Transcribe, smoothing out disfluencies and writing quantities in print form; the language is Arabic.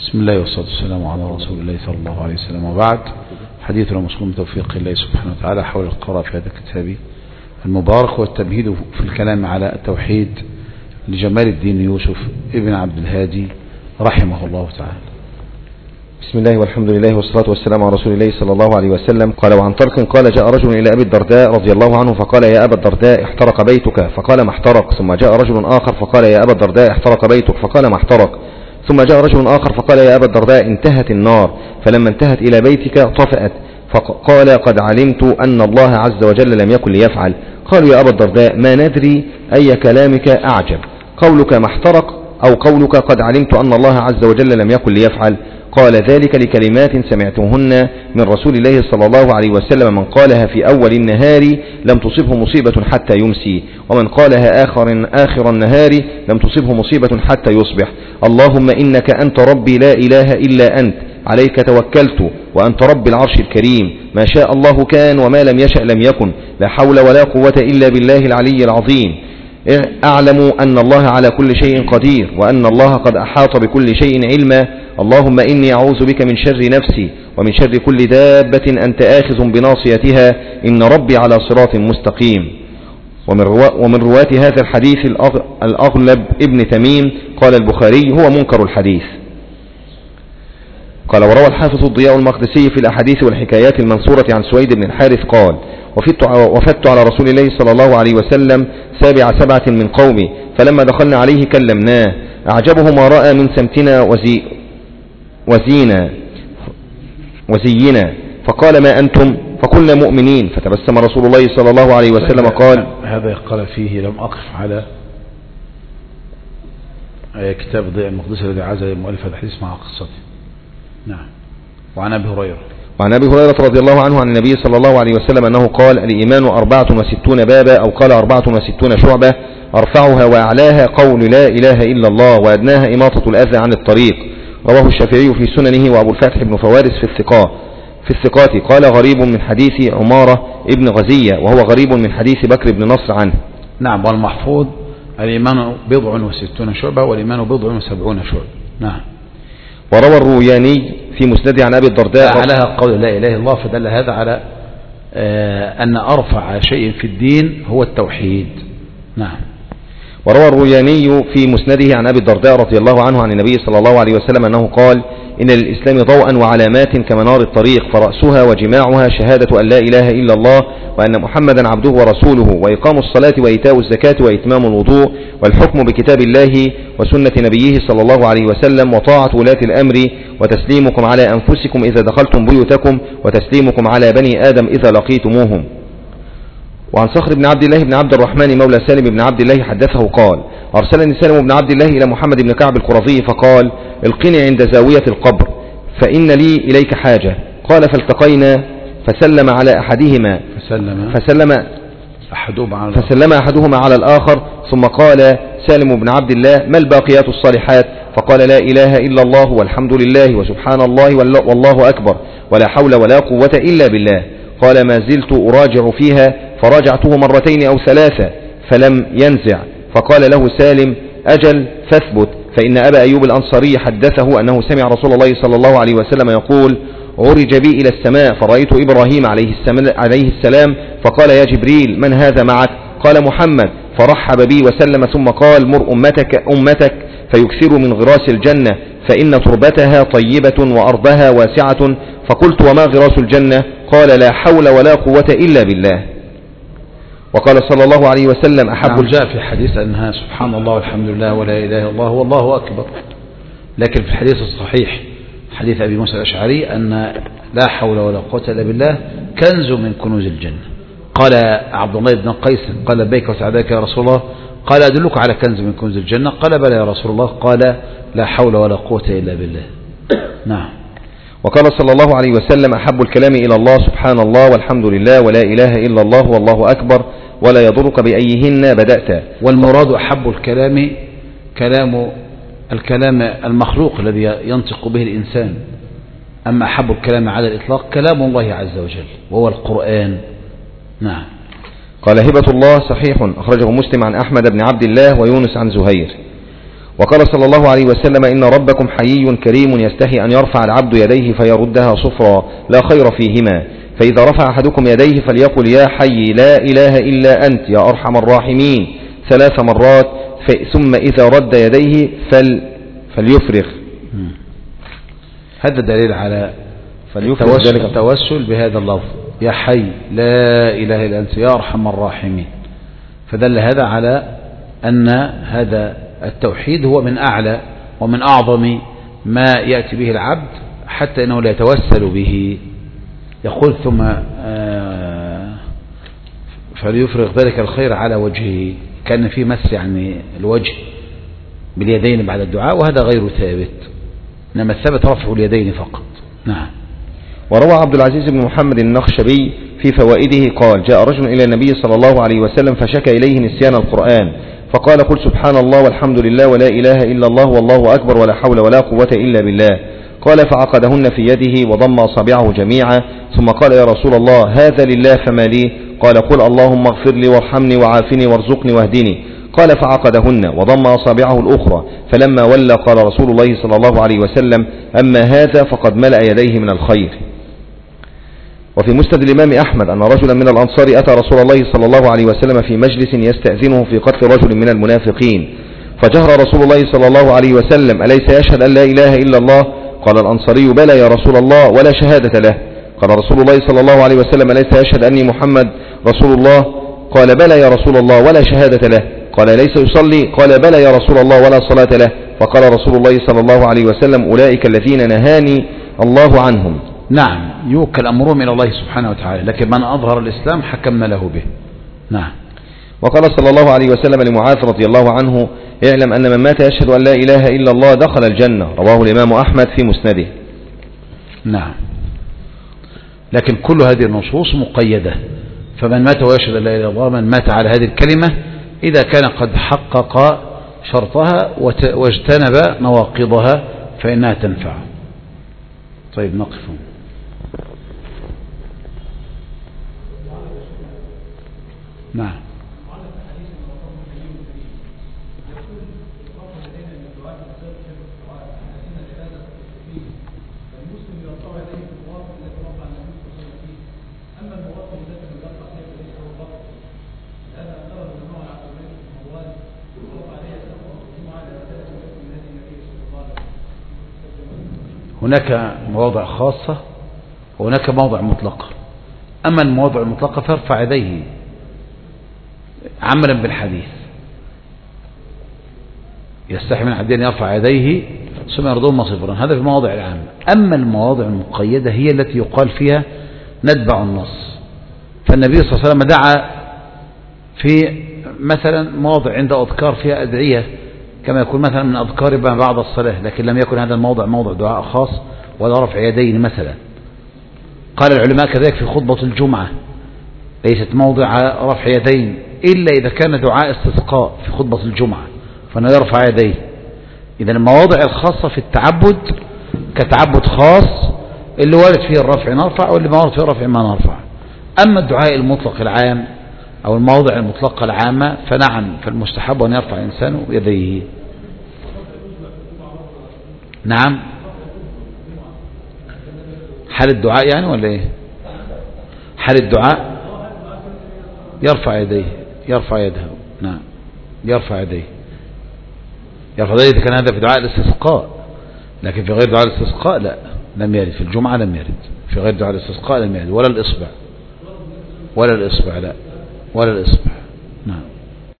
بسم الله والصلاة والسلام على رسول الله صلى الله عليه وسلم، وبعد. حديثنا مسلم بتوفيق الله سبحانه وتعالى حول القراءة في هذا الكتاب المبارك والتمهيد في الكلام على التوحيد لجمال الدين يوسف ابن عبد الهادي رحمه الله تعالى. بسم الله والحمد لله والصلاة والسلام على رسول الله صلى الله عليه وسلم. قال: وعن طلق قال: جاء رجل إلى أبي الدرداء رضي الله عنه فقال: يا أبا الدرداء احترق بيتك، فقال: ما احترق. ثم جاء رجل آخر فقال: يا أبا الدرداء احترق بيتك، فقال: ما احترق. ثم جاء رجل آخر فقال: يا أبا الدرداء انتهت النار، فلما انتهت إلى بيتك طفأت، فقال: قد علمت أن الله عز وجل لم يكن ليفعل. قالوا: يا أبا الدرداء ما ندري أي كلامك أعجب، قولك ما احترق أو قولك قد علمت أن الله عز وجل لم يكن ليفعل؟ قال: ذلك لكلمات سمعتهن من رسول الله صلى الله عليه وسلم، من قالها في أول النهار لم تصبه مصيبة حتى يمسي، ومن قالها آخر النهار لم تصبه مصيبة حتى يصبح. اللهم إنك أنت ربي لا إله إلا أنت، عليك توكلت، وأنت رب العرش الكريم، ما شاء الله كان وما لم يشأ لم يكن، لا حول ولا قوة إلا بالله العلي العظيم. أعلم أن الله على كل شيء قدير، وأن الله قد أحاط بكل شيء علما. اللهم إني أعوذ بك من شر نفسي ومن شر كل دابة أنت آخذ بناصيتها، إن ربي على صراط مستقيم. ومن رواة هذا الحديث الأغلب ابن تميم. قال البخاري: هو منكر الحديث. قال: وروى الحافظ الضياء المقدسي في الأحاديث والحكايات المنصورة عن سويد بن الحارث قال: وفدت على رسول الله صلى الله عليه وسلم 7 من قومي، فلما دخلنا عليه كلمناه، أعجبه ما رأى من سمتنا وزينا، فقال: ما أنتم؟ فقلنا: مؤمنين. فتبسم رسول الله صلى الله عليه وسلم قال: هذا قال فيه: لم أقف على كتاب ضياء المقدسي الذي عزل مؤلف الحديث مع قصته. نعم. وعن أبي هريرة رضي الله عنه عن النبي صلى الله عليه وسلم أنه قال: الإيمان 64 بابا، أو قال 64 شعبة، أرفعها وأعلاها قول لا إله إلا الله، وأدناها إماطة الأذى عن الطريق. رواه الشافعي في سننه، وأبو الفتح بن فوارس في الثقات. قال: غريب من حديث عمارة ابن غزية، وهو غريب من حديث بكر بن نصر عنه. نعم. والمحفوظ: الإيمان 60 شعبة، والإيمان 70 شعبة. نعم. وروى الروياني في مسنده عن أبي الدرداء علىها قول لا إله إلا الله، فدل هذا على أن أرفع شيء في الدين هو التوحيد. نعم. وروى الروياني في مسنده عن أبي الدرداء رضي الله عنه عن النبي صلى الله عليه وسلم أنه قال: إن للإسلام ضوءا وعلامات كمنار الطريق، فرأسها وجماعها شهادة أن لا إله إلا الله، وأن محمدا عبده ورسوله، وإقام الصلاة وإيتاء الزكاة وإتمام الوضوء، والحكم بكتاب الله وسنة نبيه صلى الله عليه وسلم، وطاعة ولاة الأمر، وتسليمكم على أنفسكم إذا دخلتم بيوتكم، وتسليمكم على بني آدم إذا لقيتموهم. وعن صخر بن عبد الله بن عبد الرحمن مولى سالم بن عبد الله حدثه قال: أرسلني سالم بن عبد الله إلى محمد بن كعب القرظي فقال: القني عند زاوية القبر فإن لي إليك حاجة. قال: فالتقينا، فسلم على أحدهما فسلم أحدهما على الآخر، ثم قال سالم بن عبد الله: ما الباقيات الصالحات؟ فقال: لا إله إلا الله، والحمد لله، وسبحان الله، والله أكبر، ولا حول ولا قوة إلا بالله. قال: ما زلت أراجع فيها، فراجعته 2 أو 3 فلم ينزع. فقال له سالم: أجل فاثبت، فإن أبا أيوب الأنصاري حدثه أنه سمع رسول الله صلى الله عليه وسلم يقول: عرج بي إلى السماء فرأيت إبراهيم عليه السلام، فقال: يا جبريل من هذا معك؟ قال: محمد. فرحب بي وسلم، ثم قال: مر أمتك فيكثروا من غراس الجنة، فإن تربتها طيبة وأرضها واسعة. فقلت: وما غراس الجنة؟ قال: لا حول ولا قوة إلا بالله. وقال صلى الله عليه وسلم: أحب جاء في حديث أنها سبحان الله والحمد لله ولا إله إلا الله والله أكبر. لكن في الحديث الصحيح حديث أبي موسى الأشعري أن لا حول ولا قوة إلا بالله كنز من كنوز الجنة. قال عبد الله بن قيس: قال: لبيك وسعديك يا رسول الله. قال: أدلك على كنز من كنوز الجنة؟ قال: بلى يا رسول الله. قال: لا حول ولا قوة إلا بالله. نعم. وقال صلى الله عليه وسلم: أحب الكلام إلى الله سبحان الله والحمد لله ولا إله إلا الله والله أكبر، ولا يضرك بأيهن بدأت. والمراد أحب الكلام الكلام المخلوق الذي ينطق به الإنسان، أما أحب الكلام على الإطلاق كلام الله عز وجل وهو القرآن. نعم. قال: هبة الله صحيح، أخرجه مسلم عن أحمد بن عبد الله ويونس عن زهير. وقال صلى الله عليه وسلم إن ربكم حيي كريم يستحي أن يرفع العبد يديه فيردها صفرا لا خير فيهما، فإذا رفع أحدكم يديه فليقل يا حي لا إله إلا أنت يا أرحم الراحمين 3 مرات، ثم إذا رد يديه فليفرغ. هذا دليل على التوسل بهذا اللفظ يا حي لا إله إلا أنت يا أرحم الراحمين، فدل هذا على أن هذا التوحيد هو من أعلى ومن أعظم ما يأتي به العبد، حتى إنه لا يتوسل به. يقول ثم فليفرغ ذلك الخير على وجهه، كان في مس يعني الوجه باليدين بعد الدعاء، وهذا غير ثابت، إنما الثابت رفع اليدين فقط. نعم. وروى عبد العزيز بن محمد النخشبي في فوائده قال جاء رجل إلى النبي صلى الله عليه وسلم فشكى إليه نسيان القرآن، فقال قل سبحان الله والحمد لله ولا إله إلا الله والله أكبر ولا حول ولا قوة إلا بالله. قال فعقدهن في يده وضم أصابعه جميعا، ثم قال يا رسول الله هذا لله فما لي؟ قال قل اللهم اغفر لي وارحمني وعافني وارزقني واهدني. قال فعقدهن وضم أصابعه الأخرى، فلما ولى قال رسول الله صلى الله عليه وسلم أما هذا فقد ملأ يديه من الخير. وفي مسند الإمام أحمد أن رجلا من الأنصار أتى رسول الله صلى الله عليه وسلم في مجلس يستأذنه في قتل رجل من المنافقين، فجهر رسول الله صلى الله عليه وسلم أليس يشهد أن لا إله إلا الله؟ قال الأنصاري بلى يا رسول الله ولا شهادة له. قال رسول الله صلى الله عليه وسلم أليس يشهد أني محمد رسول الله؟ قال بلى يا رسول الله ولا شهادة له. قال ليس يصلي؟ قال بلى يا رسول الله ولا صلاة له. فقال رسول الله صلى الله عليه وسلم أولئك الذين نهاني الله عنهم. نعم، يوكل أمرهم إلى الله سبحانه وتعالى، لكن من أظهر الإسلام حكمنا له به. نعم. وقال صلى الله عليه وسلم لمعاذ رضي الله عنه اعلم أن من مات يشهد أن لا إله إلا الله دخل الجنة، رواه الإمام أحمد في مسنده. نعم، لكن كل هذه النصوص مقيدة، فمن مات ويشهد أن لا إله إلا الله من مات على هذه الكلمة إذا كان قد حقق شرطها واجتنب نواقضها فإنها تنفع. طيب نقف. نعم. هناك مواضع خاصة وهناك مواضع مطلقة. أما المواضع المطلقة فارفع يديه عملا بالحديث، يستحي من عبدين يرفع يديه ثم يردهما صفرا، هذا في المواضع العامة. أما المواضع المقيدة هي التي يقال فيها نتبع النص. فالنبي صلى الله عليه وسلم دعا في مثلا مواضع عند أذكار فيها أدعية كما يكون مثلا من أذكار بعد الصلاة، لكن لم يكن هذا الموضع موضع دعاء خاص ولا رفع يدين مثلا. قال العلماء كذلك في خطبة الجمعة ليست موضع رفع يدين إلا إذا كان دعاء استسقاء في خطبة الجمعة فأنه يرفع يديه. إذن المواضع الخاصة في التعبد كتعبد خاص اللي وارد فيه الرفع نرفع واللي ما وارد فيه الرفع ما نرفع. أما الدعاء المطلق العام أو المواضع المطلقة العامة فنعم، فالمستحب أن يرفع الإنسان يديه. نعم، حال الدعاء يعني ولا إيه؟ حال الدعاء يرفع يديه، يرفع يده. نعم، يرفع يديه، يرفع يديه إذا كان هذا في دعاء الاستسقاء، لكن في غير دعاء الاستسقاء لا، لم يرد في الجمعة، لم يرد في غير دعاء الاستسقاء، لم يرد ولا الإصبع، ولا الإصبع، لا ولا الإصبع.